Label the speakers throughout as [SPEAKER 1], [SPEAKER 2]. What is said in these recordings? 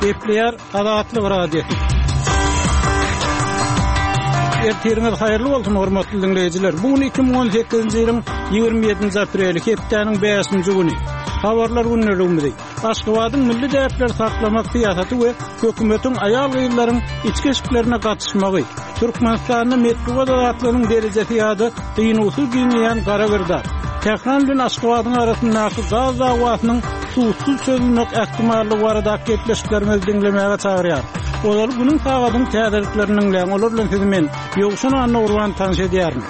[SPEAKER 1] Gepleyer Adatlyk radiosu. Ertiriniz hayırlı bolsun hormatly dinleyijiler. Bugün 2018-nji ýylyň 27-nji apreli hepdeniň 5-nji güni. Habarlar günlerinde Aşgabatyň milli däpler saklamak syýasaty we hökümetiň aýal gyýylaryň içki işlerine gatnaşmagy, Türkmenistanyň metro adatlarynyň derejesi ýa-da dynusy giňýän Garagyrda. Tehran bilen Aşgabatyň arasyndaky gaz dawasynyň suwsuz çözülmek ähtimallygy barada gepleşiklerimizi dinlemäge çagyrýar. Olar bunun sagadyň täzelikleriniň bilen olar bilen sizmen ýogşan anna urwan tanış edýärin.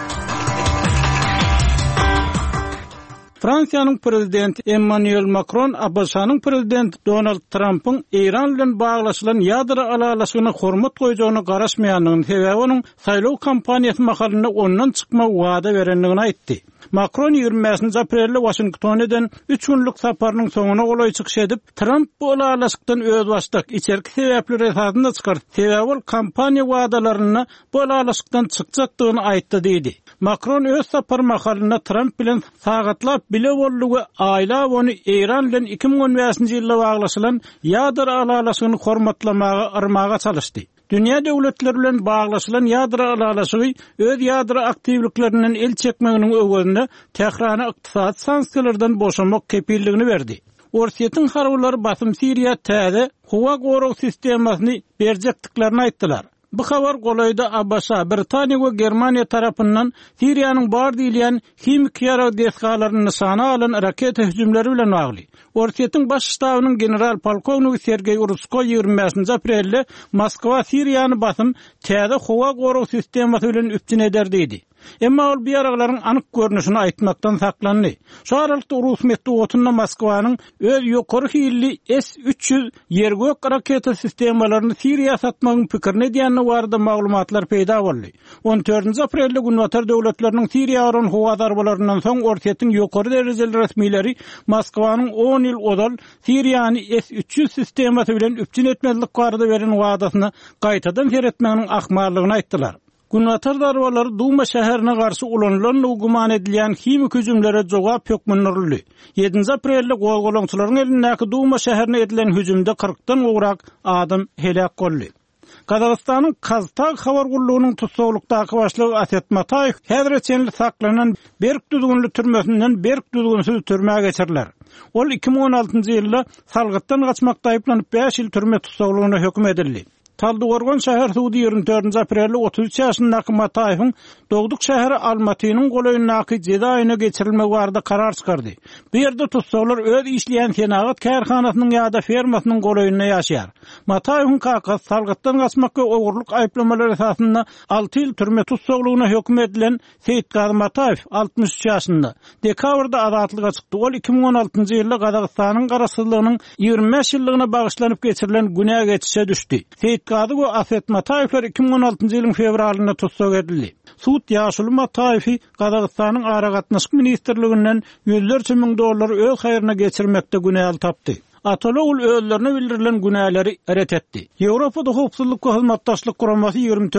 [SPEAKER 1] Fransiýanyň prezidenti Emmanuel Macron, Abasanyň prezidenti Donald Trump'yň Iran bilen baglaşylan ýadra alalaşygyna hormat goýjagyny garaşmaýanlygyny sebäbi onuň saýlaw kampaniýasy mahalynda ondan çykma wada berenligini aýtdy. Macron 25 aprelde Washington'dan 3 günlük saparynyň soňuna golay çykyş edip, Trump bu alalaşykdan öz başlyk içerki sebäpleri esasynda çykar. Sebäbi ol kampaniýa wadalaryny bu alalaşykdan çykjakdygyny aýtdy diýdi. Macron öz sapar mahalynda Trump bilen sagatlap bile bollugy aýla ony Iran bilen 2015-nji ýylda baglaşylan ýadra alalaşygyny hormatlamaga armaga çalışdy. Dünya döwletleri bilen baglaşylan ýadra alalaşygy öz ýadra aktivliklerinden el çekmeginiň öwründe Tehrana ykdysady sanksiýalardan boşanmak kepilligini berdi. Orsiýetiň harwlary basym Siriýa täze howa gorug sistemasyny berjekdiklerini aýtdylar. Bu habar golayda Abbasa, Britaniýa we Germaniýa tarapyndan Siriýanyň bar diýilen himik ýara deskalaryny nişana alan raket hüjümleri bilen bagly. Orsiýetiň baş ştabynyň general polkovnik Sergey Urutskoy 25 aprelde Moskwa Siriýany basym täze howa gorug sistemasy bilen üpçün eder diýdi. Emma ol bir aralaryň anyk görnüşini aýtmakdan saklandy. Şu aralykda Rus metoduna Moskwanyň öz ýokary hilli S-300 ýergök raketa sistemalaryny Siriýa satmagyň pikirini diýende barada maglumatlar peýda boldy. 14 aprelde Günwatar döwletleriniň Siriýa aran howa darbalarynyň soň Orsiýetiň ýokary derejeli resmiýleri Moskwanyň 10 ýyl odal Siriýany S-300 sistemasy bilen üpçün etmezlik barada beren wadasyny gaýtadan seretmeginiň ahmarlygyny aýtdylar. Günwatar darbalary Duma şäherine garşy ulanylan guman edilýän himik hüjümlere jogap hökmünürli. 7 aprelde gowgolaňçylaryň elindäki Duma şäherine edilen hüjümde 40-dan gowrak adam helak boldy. Kazakstanyň Kaztag habar gullugynyň tutsaglykdaky başlygy Aset Mataýew häzirçe saklanan Berk düzgünli türmesinden Berk düzgünsiz türmäge geçiriler. Ol 2016-njy ýylda salgytdan gaçmakda aýplanyp 5 ýyl türme tutsaglygyna hökm edildi. Taldyqorgan şäher sudy 24 aprelde 33 ýaşyndaky Mataýewiň Dogduk şäheri Almatynyň golaýyndaky jeda aýyna geçirilmek barada karar çykardy. Bu ýerde tutsaglar öz işleýän senagat kärhanasynyň ýa-da fermasynyň golaýyna ýaşaýar. Mataýewiň kakasy salgytdan gaçmakka ogurluk aýplamalary esasynda 6 ýyl türme tutsaglygyna hökm edilen Seyitgazy Mataýew 63 ýaşynda dekabrda azatlyga çykdy. Ol 2016-njy ýylda Kazakstanyň garaşsyzlygynyň 25 ýyllygına bagyşlanyp geçirilen günä geçişe düşdi. Gazy we Aset Mataýewler 2016-njy ýylyň fevralynda tutsag edildi. Suud ýaşuly Mataýewi Kazakstanyň ara gatnaşyk ministrliginden $100 miň öz haýryna geçirmekde günäl tapdy. Atologul özlerine bildirilen günahları ret etdi. Ýewropada howpsuzlyk we hyzmatdaşlyk guramasy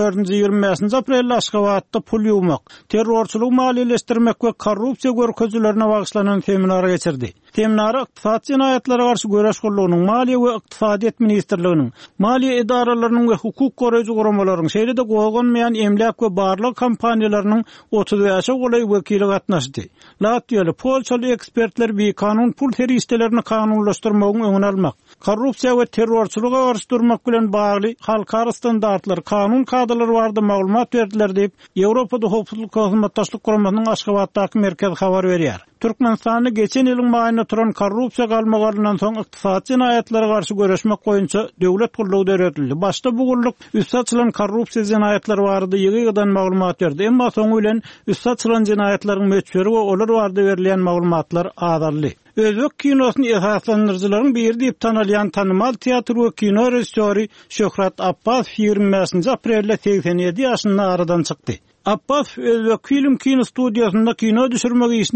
[SPEAKER 1] 24-25 aprelde Aşgabatda pul ýuwmak, terrorçylyk maliýeleşdirmek we korrupsiýa görkezlerine bagyşlanan seminar geçirdi. Seminara ykdysat jinayatlary garşy göreş gullugynyň Maliýe we Ykdysadyýet ministrliginiň, maliýe idaralarynyň we hukuk goraýjy guramalaryň, şeýle-de goýulmaýan emlak we barlyk kampaniýalarynyň 35 golay wekili gatnaşdy. Latviýaly, Polşaly ekspertler bir kanun pul teristelerini kanunlaşdyrmagyň öňüni almak, korrupsiýa we terrorçylyga garşy durmak bilen bagly halkara standartlar, kanun kadrlary barada maglumat berdiler diýip Ýewropada howpsuzlyk we hyzmatdaşlyk guramasynyň Aşgabatdaky merkezi habar berýär. Türkmenistanyň geçen ýylyň maýyna turan korrupsiýa galmagaryndan soň ykdysat jinayatlary garşy göreşmek goýunça döwlet gullugy deretildi. Başda bu gulluk üst açylan korrupsiýa jinayatlary barada ýygydan maglumat berdi. Emma soňy bilen üst açylan jinayatlaryň möçberi we olar barada berilen maglumatlar azaldy. Özbek kinosyny esaslandyrjylaryň biri diýip tanalýan tanymal teatr we kino rejissöri Şöhrat Abbas 25 aprelde 87 ýaşynda aradan çykdy. Abbas Özbek film kino studiýasynda kino düşürmek işini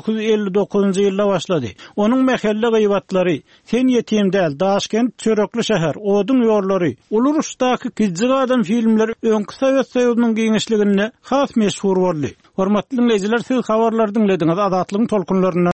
[SPEAKER 1] 1959-njy ýylda başlady. Onuň mehelle gyýbatlary, Sen ýetim däl, Daşkent çörekli şäher, Odun ýollary, Uluruşdaky Gizli adam filmleri öňkü Sowet Soýuzynyň giňişliginde has meşhur boldy. Hormatly dinleýijiler, siz habarlar dinlediňiz, Adatlyň tolkunlaryna